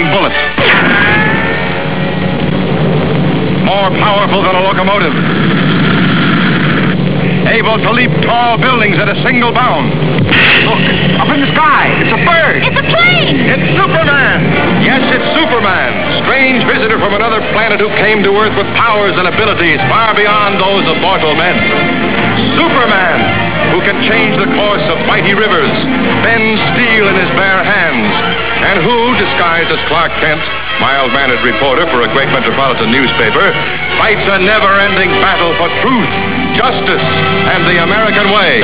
bullet. More powerful than a locomotive. Able to leap tall buildings at a single bound. Look, up in the sky. It's a bird. It's a plane. It's Superman. Yes, it's Superman. Strange visitor from another planet who came to Earth with powers and abilities far beyond those of mortal men. Superman, who can change the course of mighty rivers, bend steel in his bare hands, and who, disguised as Clark Kent, mild-mannered reporter for a great metropolitan newspaper, fights a never-ending battle for truth, justice, and the American way.